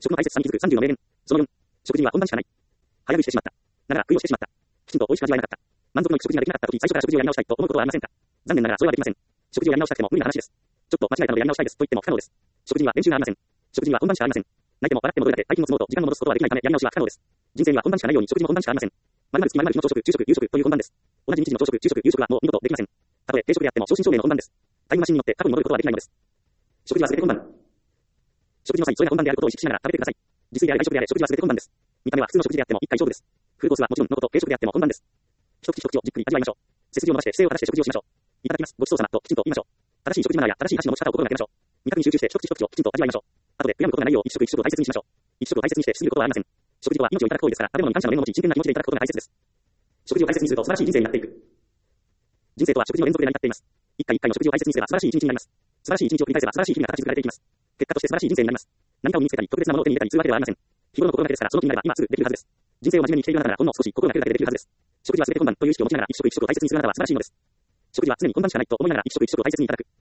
食の大切さに気づく30の名言。その4、食事には本番しかない。早食いしてしまった。ながら、食いをしてしまった。きちんと美味しく味わえなかった。満足のいく食事ができなかったとき、最初から食事をやり直したいと思うことはありませんか？残念ながらそれはできません。食事をやり直したくても無理な話です。ちょっと間違えたのでやり直したいですと言っても不可能です。食事には練習がありません。食事には本番しかありません。泣いても笑ってもどれだけ大金を積もうと時間を戻すことはできないためやり直しは不可能です。人生には本番しかないように食事も本番しかありません。〇〇月〇〇日の朝食、昼食、夕食という本番です。同じ日時の朝食、昼食、夕食はもう二度とできません。たとえ定食であっても正真正銘の本番です。タイムマシンによって過去に戻ることはできないのです。食事は全て本番。食事の際、それが本番であることを意識しながら食べてください。自炊であれ外食であれ食事は全て本番です。見た目は普通の食事であっても一回勝負です。フルコースはもちろんのこと定食であっても本番です。一口一口をじっくり味わいましょう。背筋を伸ばして姿勢を正して食事をしましょう。いただきます。ごちそうさまときちんと言いましょう。正しい食事マナーや正しい箸の持ち方を心がけましょう。味覚に集中して一口一口をきちんと味わいましょう。後で悔やむことがないよう一食一食を大切にしましょう。一食を大切にして過ぎることはありません。食事とは命をいただく行為ですから、食べ物に感謝の念を持ち、真剣な気持ちでいただくことが大切です。食事を大切にすると素晴らしい人生になっていく。人生とは食事の連続で成り立っています。一回一回の食事を大切にすれば素晴らしい一日になります。素晴らしい一日を繰り返せば素晴らしい日々が形作られていきます。結果として素晴らしい人生になります。何かを見つけたり、特別なものを手に入れたりするわけではありません。日頃の心がけですから、その気になれば今すぐできるはずです。人生を真面目に生きているあなたなら、ほんの少し心がけるだけでできるはずです。食事は全て本番という意識を持ちながら一食一食を大切にするあなたは素晴らしいものです。食事は常に本番しかないと思いながら一食一食を大切にいただく。